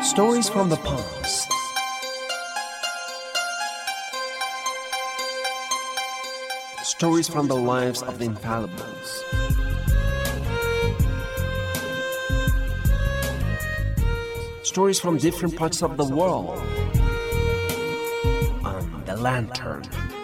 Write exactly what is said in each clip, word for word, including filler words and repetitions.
Stories from the past. Stories from the lives of the infallibles. Stories from different parts of the world. On the Lantern.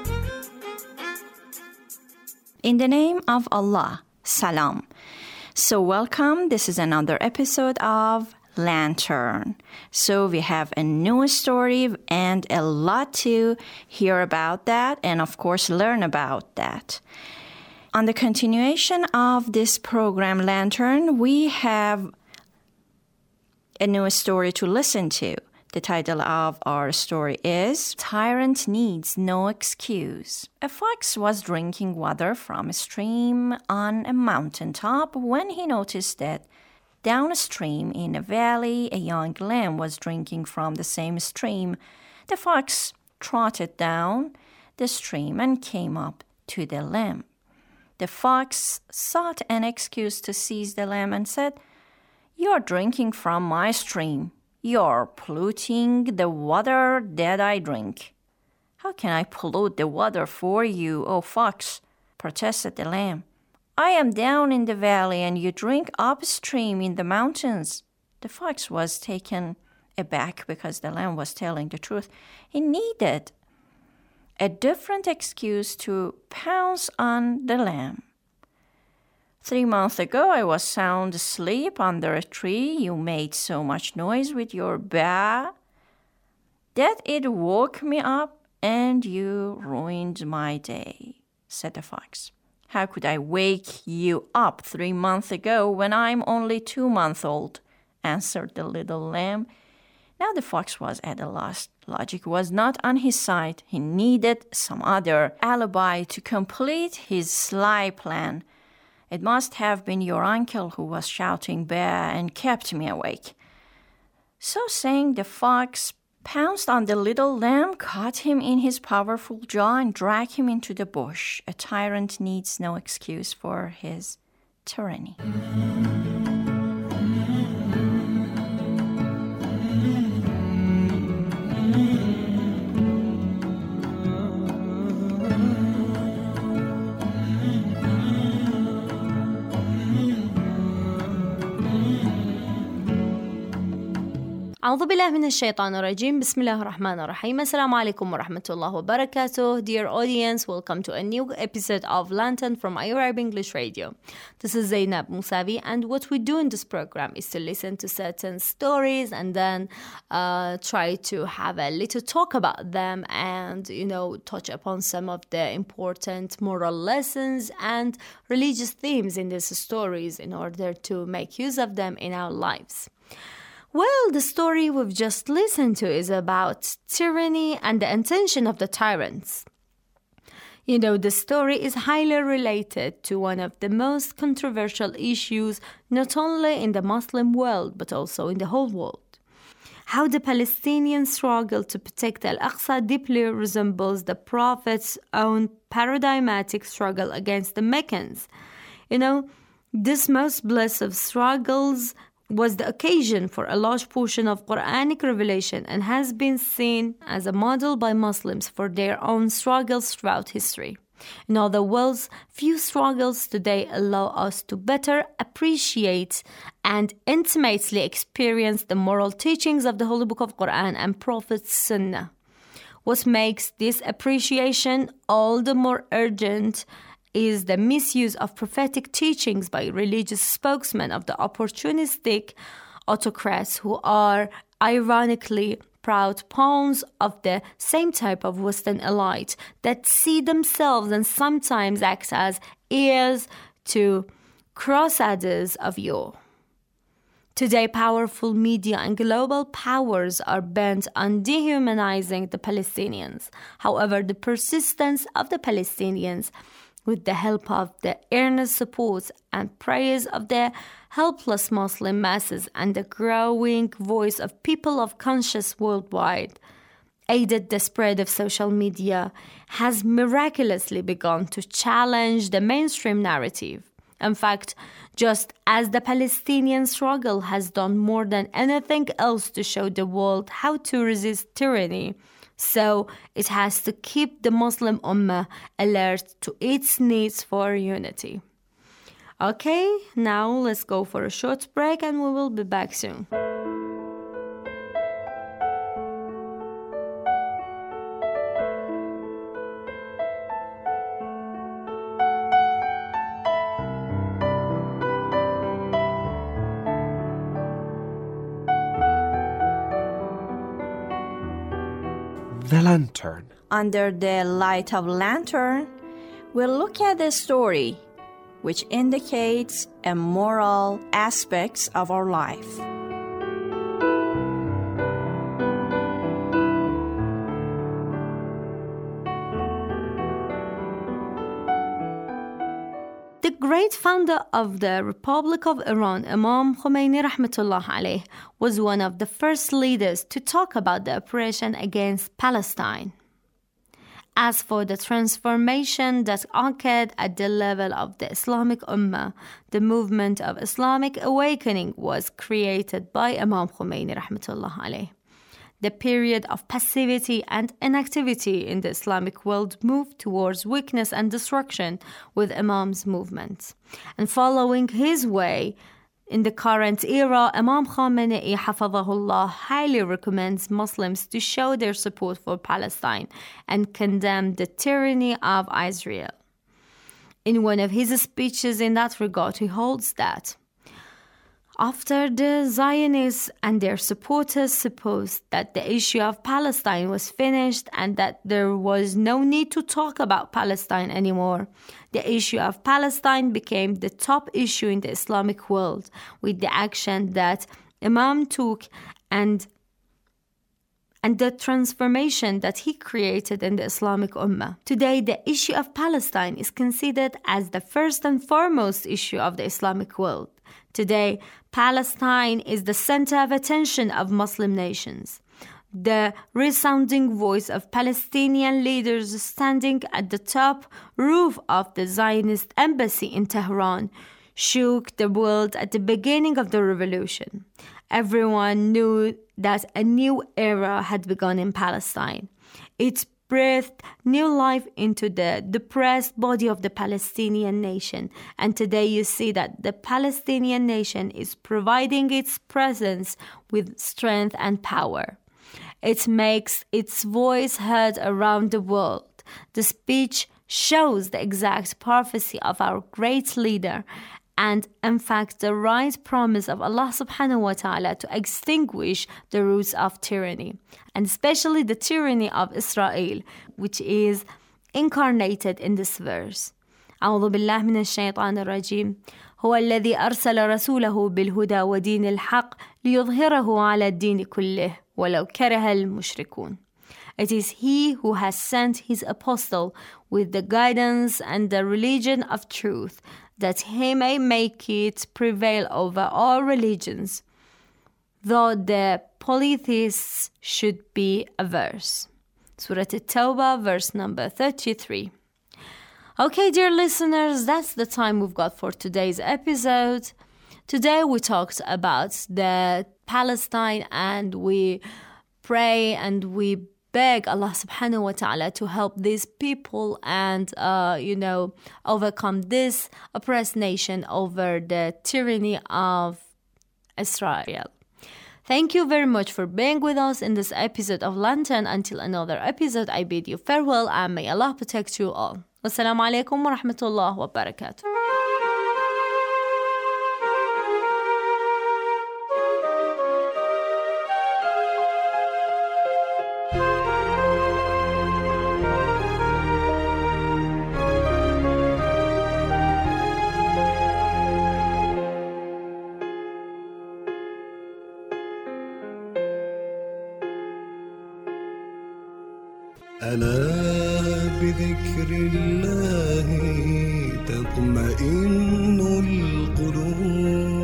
In the name of Allah, Salam. So welcome. This is another episode of Lantern. So we have a new story and a lot to hear about that and of course learn about that. On the continuation of this program Lantern, we have a new story to listen to. The title of our story is Tyrant Needs No Excuse. A fox was drinking water from a stream on a mountaintop when he noticed that downstream in a valley, a young lamb was drinking from the same stream. The fox trotted down the stream and came up to the lamb. The fox sought an excuse to seize the lamb and said, "You're drinking from my stream. You're polluting the water that I drink." "How can I pollute the water for you, O fox?" protested the lamb. "I am down in the valley and you drink upstream in the mountains." The fox was taken aback because the lamb was telling the truth. He needed a different excuse to pounce on the lamb. Three months ago, I was sound asleep under a tree. You made so much noise with your baa that it woke me up and you ruined my day, said the fox. "How could I wake you up three months ago when I'm only two months old?" answered the little lamb. Now the fox was at a loss. Logic was not on his side. He needed some other alibi to complete his sly plan. "It must have been your uncle who was shouting baa and kept me awake." So saying, the fox pounced on the little lamb, caught him in his powerful jaw, and dragged him into the bush. A tyrant needs no excuse for his tyranny. أعوذ بالله من الشيطان الرجيم. بسم الله الرحمن الرحيم. Assalamu alaikum wa rahmatullahi wa barakatuh. Dear audience, welcome to a new episode of Lantern from Arab English Radio. This is Zainab Musavi, and what we do in this program is to listen to certain stories and then uh, try to have a little talk about them and, you know, touch upon some of the important moral lessons and religious themes in these stories in order to make use of them in our lives. Well, the story we've just listened to is about tyranny and the intention of the tyrants. You know, the story is highly related to one of the most controversial issues, not only in the Muslim world, but also in the whole world. How the Palestinian struggle to protect Al-Aqsa deeply resembles the Prophet's own paradigmatic struggle against the Meccans. You know, this most blessed of struggles was the occasion for a large portion of Quranic revelation and has been seen as a model by Muslims for their own struggles throughout history. In other words, few struggles today allow us to better appreciate and intimately experience the moral teachings of the Holy Book of Quran and Prophet's Sunnah. What makes this appreciation all the more urgent is the misuse of prophetic teachings by religious spokesmen of the opportunistic autocrats who are ironically proud pawns of the same type of Western elite that see themselves and sometimes act as heirs to crusaders of yore. Today, powerful media and global powers are bent on dehumanizing the Palestinians. However, the persistence of the Palestinians, with the help of the earnest support and prayers of the helpless Muslim masses and the growing voice of people of conscience worldwide, aided the spread of social media, has miraculously begun to challenge the mainstream narrative In fact, just as the Palestinian struggle has done more than anything else to show the world how to resist tyranny, so it has to keep the Muslim Ummah alert to its needs for unity. Okay, now let's go for a short break and we will be back soon. The Lantern. Under the light of lantern, we'll look at the story which indicates a moral aspects of our life. The great founder of the Republic of Iran, Imam Khomeini Rahmatullah alayh, was one of the first leaders to talk about the oppression against Palestine. As for the transformation that occurred at the level of the Islamic Ummah, the movement of Islamic awakening was created by Imam Khomeini Rahmatullah alayh. The period of passivity and inactivity in the Islamic world moved towards weakness and destruction with Imam's movement. And following his way, in the current era, Imam Khamenei Hafadhahullah highly recommends Muslims to show their support for Palestine and condemn the tyranny of Israel. In one of his speeches in that regard, he holds that after the Zionists and their supporters supposed that the issue of Palestine was finished and that there was no need to talk about Palestine anymore, the issue of Palestine became the top issue in the Islamic world with the action that Imam took and and the transformation that he created in the Islamic Ummah. Today, the issue of Palestine is considered as the first and foremost issue of the Islamic world. Today, Palestine is the center of attention of Muslim nations. The resounding voice of Palestinian leaders standing at the top roof of the Zionist embassy in Tehran shook the world at the beginning of the revolution. Everyone knew that a new era had begun in Palestine. It breathed new life into the depressed body of the Palestinian nation. And today you see that the Palestinian nation is providing its presence with strength and power. It makes its voice heard around the world. The speech shows the exact prophecy of our great leader and, in fact, the right promise of Allah subhanahu wa ta'ala to extinguish the roots of tyranny, and especially the tyranny of Israel, which is incarnated in this verse. أعوذ بالله من الشيطان الرجيم هو الذي أرسل رسوله بالهدى ودين الحق ليظهره على الدين كله ولو كره المشركون. It is he who has sent his apostle with the guidance and the religion of truth, that he may make it prevail over all religions, though the polytheists should be averse. Surah At-Tawbah, verse number thirty-three. Okay, dear listeners, that's the time we've got for today's episode. Today we talked about the Palestine and we pray and we beg Allah subhanahu wa ta'ala to help these people and, uh, you know, overcome this oppressed nation over the tyranny of Israel. Thank you very much for being with us in this episode of Lantern. Until another episode, I bid you farewell and may Allah protect you all. Wassalamu alaikum wa rahmatullah wa barakatuh. ألا بذكر الله تطمئن القلوب